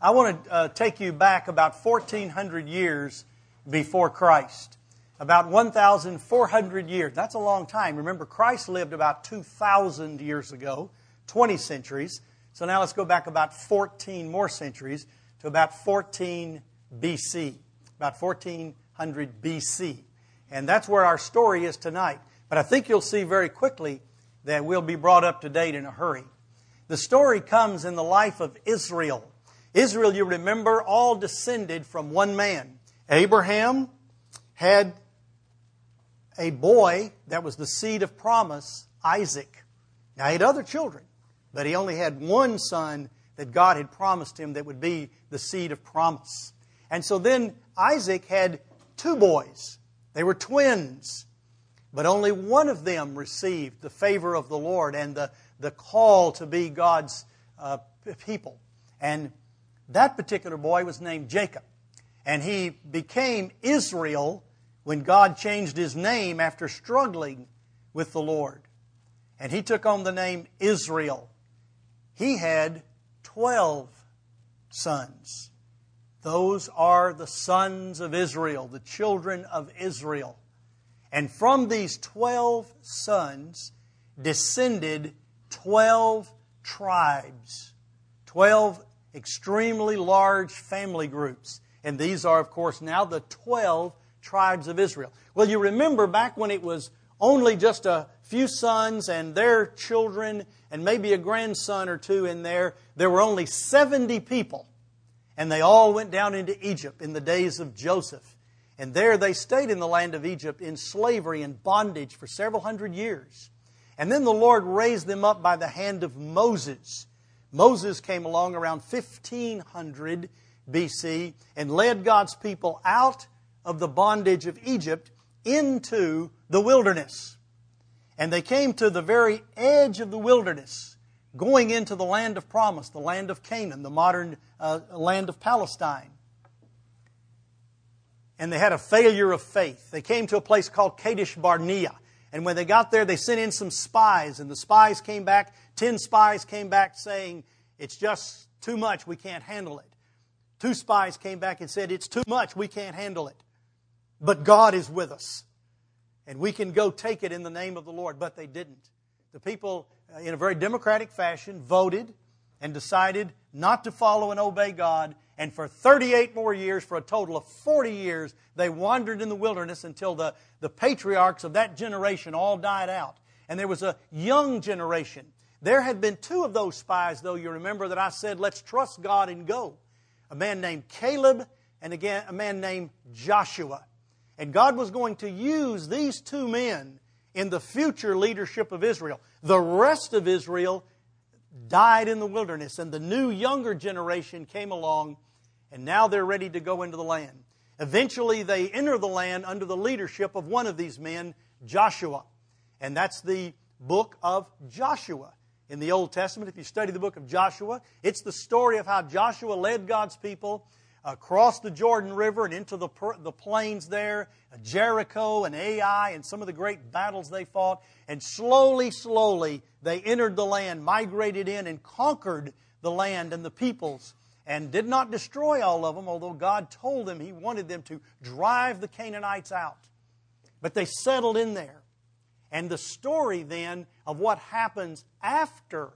I want to take you back about 1,400 years before Christ. About 1,400 years. That's a long time. Remember, Christ lived about 2,000 years ago, 20 centuries. So now let's go back about 14 more centuries to about 14 BC, about 1400 BC. And that's where our story is tonight. But I think you'll see very quickly that we'll be brought up to date in a hurry. The story comes in the life of Israel. Israel, you remember, all descended from one man. Abraham had a boy that was the seed of promise, Isaac. Now, he had other children, but he only had one son that God had promised him that would be the seed of promise. And so then Isaac had two boys. They were twins, but only one of them received the favor of the Lord and the call to be God's people. And that particular boy was named Jacob. And he became Israel when God changed his name after struggling with the Lord. And he took on the name Israel. He had 12 sons. Those are the sons of Israel, the children of Israel. And from these 12 sons descended 12 tribes, 12 extremely large family groups. And these are, of course, now the 12 tribes of Israel. Well, you remember back when it was only just a few sons and their children and maybe a grandson or two in there, there were only 70 people. And they all went down into Egypt in the days of Joseph. And there they stayed in the land of Egypt in slavery and bondage for several hundred years. And then the Lord raised them up by the hand of Moses. Moses came along around 1500 BC and led God's people out of the bondage of Egypt into the wilderness. And they came to the very edge of the wilderness, going into the land of promise, the land of Canaan, the modern land of Palestine. And they had a failure of faith. They came to a place called Kadesh Barnea. And when they got there, they sent in some spies. And the spies came back, 10 spies came back saying, it's just too much, we can't handle it. 2 spies came back and said, it's too much, we can't handle it. But God is with us. And we can go take it in the name of the Lord. But they didn't. The people, in a very democratic fashion, voted and decided not to follow and obey God. And for 38 more years, for a total of 40 years, they wandered in the wilderness until the patriarchs of that generation all died out. And there was a young generation. There had been 2 of those spies, though, you remember that I said, let's trust God and go. A man named Caleb and again a man named Joshua. And God was going to use these 2 men in the future leadership of Israel. The rest of Israel died in the wilderness, and the new younger generation came along, and now they're ready to go into the land. Eventually, they enter the land under the leadership of one of these men, Joshua. And that's the book of Joshua. In the Old Testament, if you study the book of Joshua, it's the story of how Joshua led God's people across the Jordan River and into the plains there, Jericho and Ai, and some of the great battles they fought. And slowly, they entered the land, migrated in, and conquered the land and the peoples, and did not destroy all of them, although God told them He wanted them to drive the Canaanites out. But they settled in there. And the story then of what happens after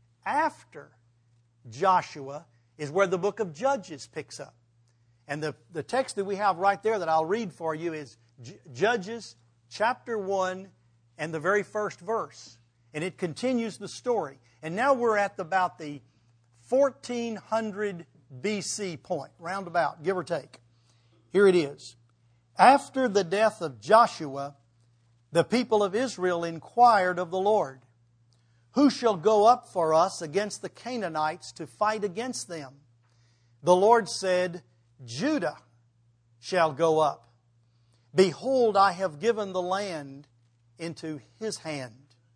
Joshua is where the book of Judges picks up. And the text that we have right there that I'll read for you is Judges chapter 1 and the very first verse. And it continues the story. And now we're at about the 1400 BC point, roundabout, give or take. Here it is. After the death of Joshua, the people of Israel inquired of the Lord, who shall go up for us against the Canaanites to fight against them? The Lord said, Judah shall go up. Behold, I have given the land into his hand.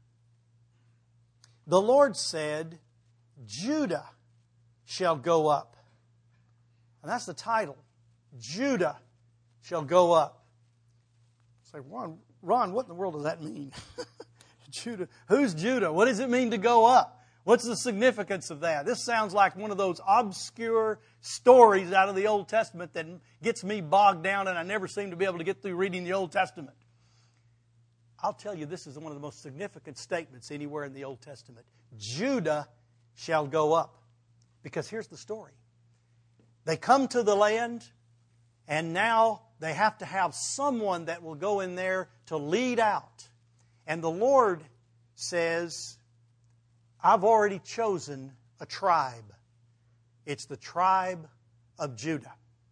The Lord said, Judah shall go up. And that's the title. Judah shall go up. It's like, Ron, what in the world does that mean? Judah. Who's Judah? What does it mean to go up? What's the significance of that? This sounds like one of those obscure stories out of the Old Testament that gets me bogged down and I never seem to be able to get through reading the Old Testament. I'll tell you, this is one of the most significant statements anywhere in the Old Testament. Judah shall go up. Because here's the story. They come to the land, and now they have to have someone that will go in there to lead out. And the Lord says, I've already chosen a tribe. It's the tribe of Judah.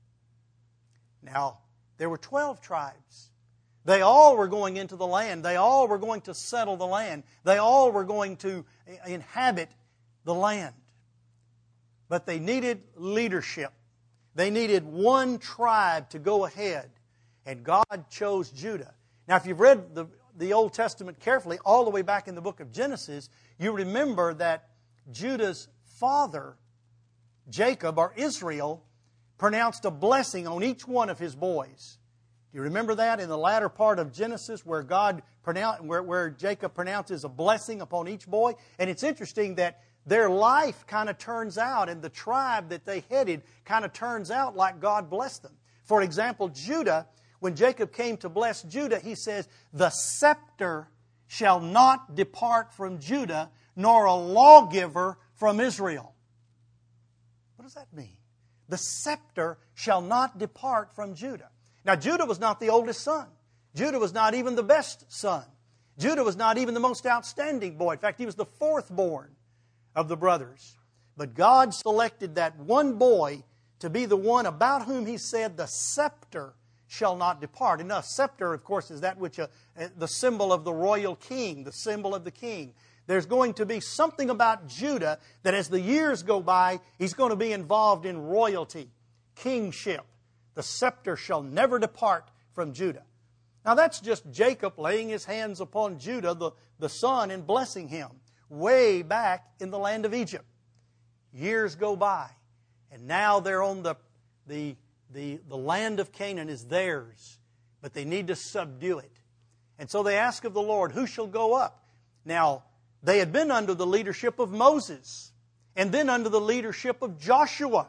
Now, there were 12 tribes. They all were going into the land. They all were going to settle the land. They all were going to inhabit the land. But they needed leadership. They needed one tribe to go ahead. And God chose Judah. Now, if you've read the Old Testament carefully, all the way back in the book of Genesis, you remember that Judah's father, Jacob, or Israel, pronounced a blessing on each one of his boys. Do you remember that in the latter part of Genesis where where Jacob pronounces a blessing upon each boy? And it's interesting that their life kind of turns out, and the tribe that they headed kind of turns out like God blessed them. For example, Judah, when Jacob came to bless Judah, he says, the scepter shall not depart from Judah, nor a lawgiver from Israel. What does that mean? The scepter shall not depart from Judah. Now, Judah was not the oldest son. Judah was not even the best son. Judah was not even the most outstanding boy. In fact, he was the fourth born of the brothers. But God selected that one boy to be the one about whom He said, the scepter shall not depart. And a scepter, of course, is that which the symbol of the royal king, the symbol of the king. There's going to be something about Judah that as the years go by, he's going to be involved in royalty, kingship. The scepter shall never depart from Judah. Now that's just Jacob laying his hands upon Judah, the son, and blessing him way back in the land of Egypt. Years go by, and now they're on the land of Canaan is theirs, but they need to subdue it. And so they ask of the Lord, who shall go up? Now, they had been under the leadership of Moses, and then under the leadership of Joshua.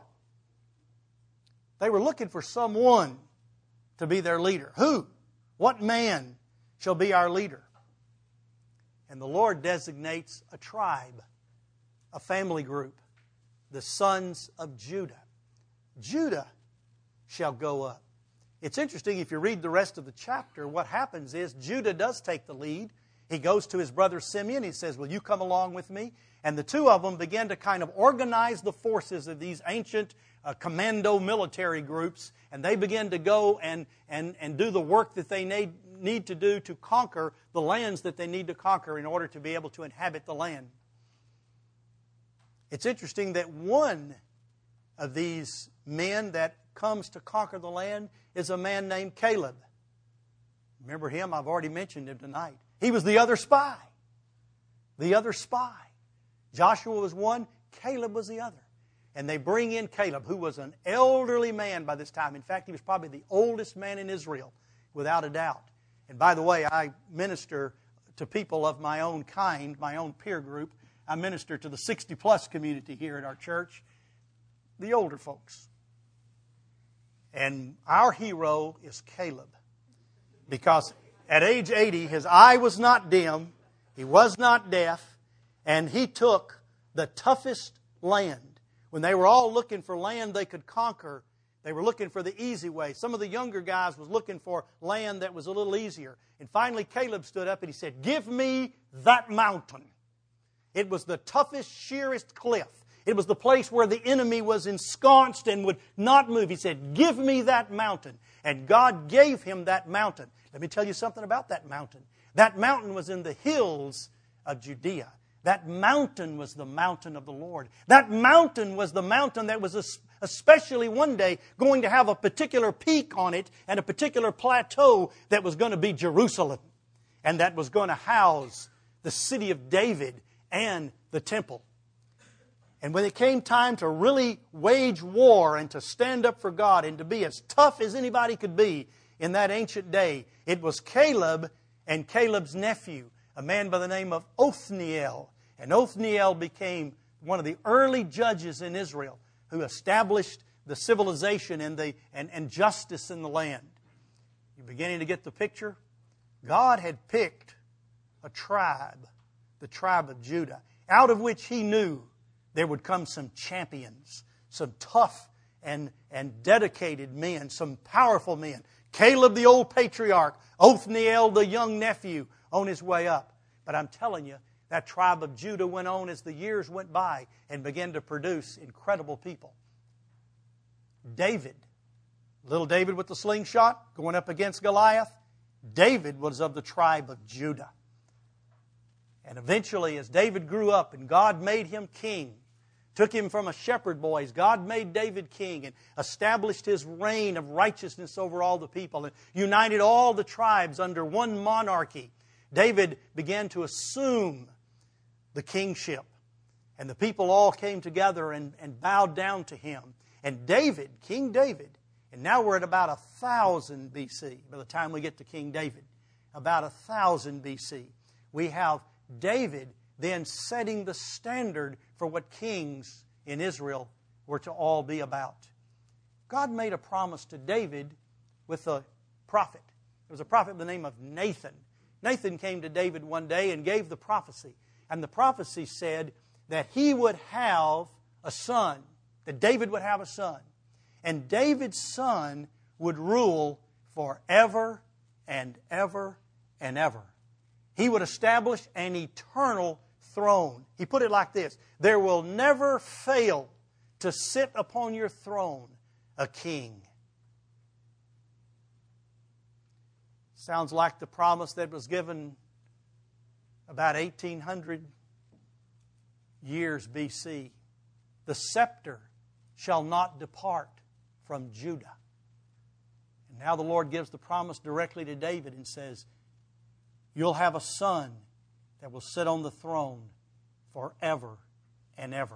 They were looking for someone to be their leader. Who? What man shall be our leader? And the Lord designates a tribe, a family group, the sons of Judah. Judah shall go up. It's interesting, if you read the rest of the chapter, what happens is Judah does take the lead. He goes to his brother Simeon. He says, will you come along with me? And the two of them begin to kind of organize the forces of these ancient commando military groups. And they begin to go and do the work that they need to do to conquer the lands that they need to conquer in order to be able to inhabit the land. It's interesting that one of these men that comes to conquer the land is a man named Caleb. Remember him? I've already mentioned him tonight. He was the other spy. The other spy. Joshua was one, Caleb was the other. And they bring in Caleb, who was an elderly man by this time. In fact, he was probably the oldest man in Israel, without a doubt. And by the way, I minister to people of my own kind, my own peer group. I minister to the 60-plus community here at our church, the older folks. And our hero is Caleb. Because at age 80, his eye was not dim, he was not deaf, and he took the toughest land. When they were all looking for land they could conquer, they were looking for the easy way. Some of the younger guys was looking for land that was a little easier. And finally Caleb stood up and he said, give me that mountain. It was the toughest, sheerest cliff. It was the place where the enemy was ensconced and would not move. He said, give me that mountain. And God gave him that mountain. Let me tell you something about that mountain. That mountain was in the hills of Judea. That mountain was the mountain of the Lord. That mountain was the mountain that was especially one day going to have a particular peak on it and a particular plateau that was going to be Jerusalem. And that was going to house the city of David and the temple. And when it came time to really wage war and to stand up for God and to be as tough as anybody could be in that ancient day, it was Caleb and Caleb's nephew, a man by the name of Othniel. And Othniel became one of the early judges in Israel who established the civilization and justice in the land. You're beginning to get the picture? God had picked a tribe, the tribe of Judah, out of which He knew there would come some champions, some tough and dedicated men, some powerful men. Caleb, the old patriarch, Othniel, the young nephew, on his way up. But I'm telling you, that tribe of Judah went on as the years went by and began to produce incredible people. David, little David with the slingshot, going up against Goliath. David was of the tribe of Judah. And eventually, as David grew up and God made him king, took him from a shepherd boy, God made David king and established his reign of righteousness over all the people and united all the tribes under one monarchy. David began to assume the kingship. And the people all came together and bowed down to him. And David, King David, and now we're at about 1000 BC, by the time we get to King David, about 1000 BC, we have David then setting the standard for what kings in Israel were to all be about. God made a promise to David with a prophet. There was a prophet by the name of Nathan. Nathan came to David one day and gave the prophecy. And the prophecy said that he would have a son, that David would have a son. And David's son would rule forever and ever and ever. He would establish an eternal throne. He put it like this: there will never fail to sit upon your throne a king. Sounds like the promise that was given about 1800 years BC. The scepter shall not depart from Judah. And now the Lord gives the promise directly to David and says, you'll have a son that will sit on the throne forever and ever.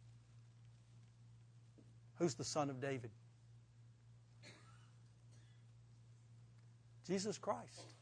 Who's the son of David? Jesus Christ.